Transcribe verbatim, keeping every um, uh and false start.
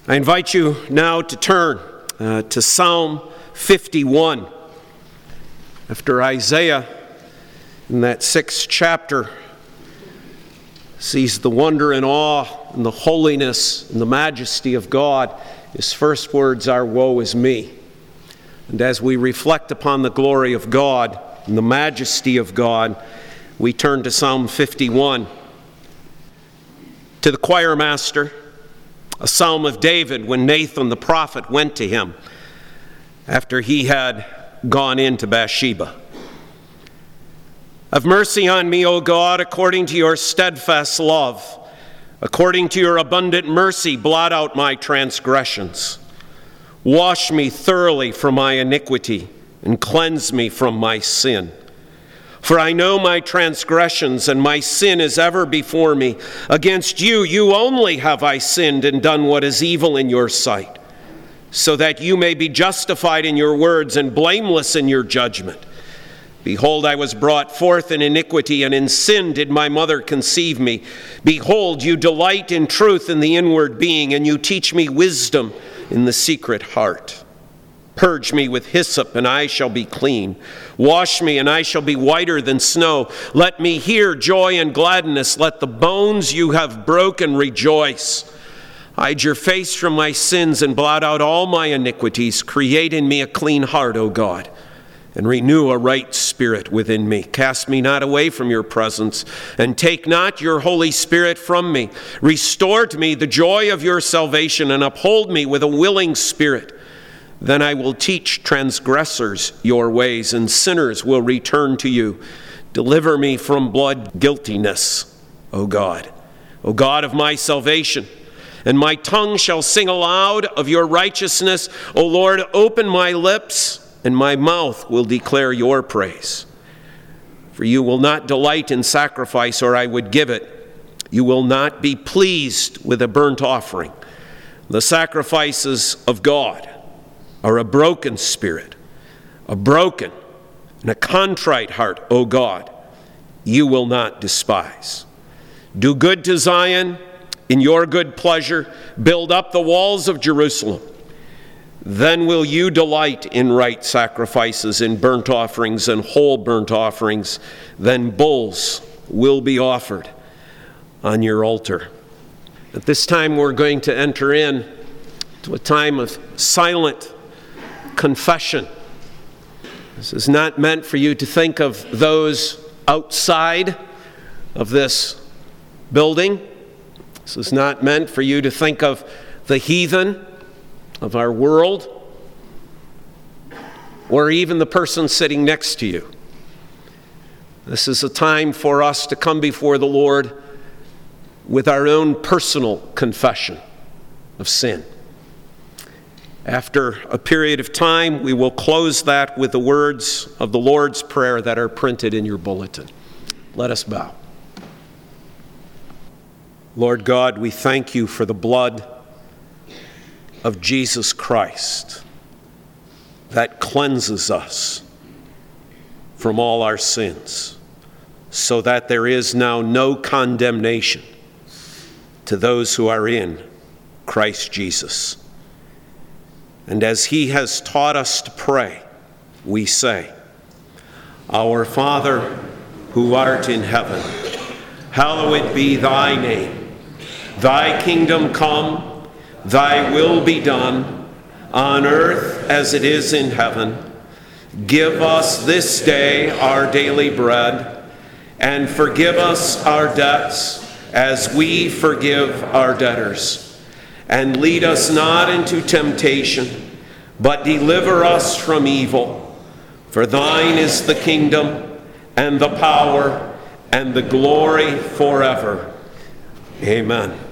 I invite you now to turn uh, to Psalm fifty-one. After Isaiah, in that sixth chapter, sees the wonder and awe and the holiness and the majesty of God, his first words are, "Woe is me." And as we reflect upon the glory of God and the majesty of God, we turn to Psalm fifty-one. To the choir master, a psalm of David when Nathan the prophet went to him after he had gone into Bathsheba. Have mercy on me, O God, according to your steadfast love. According to your abundant mercy, blot out my transgressions. Wash me thoroughly from my iniquity and cleanse me from my sin. For I know my transgressions, and my sin is ever before me. Against you, you only have I sinned and done what is evil in your sight, so that you may be justified in your words and blameless in your judgment. Behold, I was brought forth in iniquity, and in sin did my mother conceive me. Behold, you delight in truth in the inward being, and you teach me wisdom in the secret heart. Purge me with hyssop, and I shall be clean. Wash me, and I shall be whiter than snow. Let me hear joy and gladness. Let the bones you have broken rejoice. Hide your face from my sins and blot out all my iniquities. Create in me a clean heart, O God, and renew a right spirit within me. Cast me not away from your presence, and take not your Holy Spirit from me. Restore to me the joy of your salvation, and uphold me with a willing spirit. Then I will teach transgressors your ways, and sinners will return to you. Deliver me from blood guiltiness, O God, O God of my salvation. And my tongue shall sing aloud of your righteousness. O Lord, open my lips, and my mouth will declare your praise. For you will not delight in sacrifice, or I would give it. You will not be pleased with a burnt offering. The sacrifices of God are a broken spirit, a broken and a contrite heart, O God, you will not despise. Do good to Zion in your good pleasure. Build up the walls of Jerusalem. Then will you delight in right sacrifices, in burnt offerings and whole burnt offerings. Then bulls will be offered on your altar. At this time, we're going to enter in to a time of silent confession. This is not meant for you to think of those outside of this building. This is not meant for you to think of the heathen of our world, or even the person sitting next to you. This is a time for us to come before the Lord with our own personal confession of sin. After a period of time, we will close that with the words of the Lord's Prayer that are printed in your bulletin. Let us bow. Lord God, we thank you for the blood of Jesus Christ that cleanses us from all our sins, so that there is now no condemnation to those who are in Christ Jesus. And as he has taught us to pray, we say, Our Father, who art in heaven, hallowed be thy name. Thy kingdom come, thy will be done, on earth as it is in heaven. Give us this day our daily bread, and forgive us our debts as we forgive our debtors. And lead us not into temptation, but deliver us from evil. For thine is the kingdom, and the power, and the glory forever. Amen.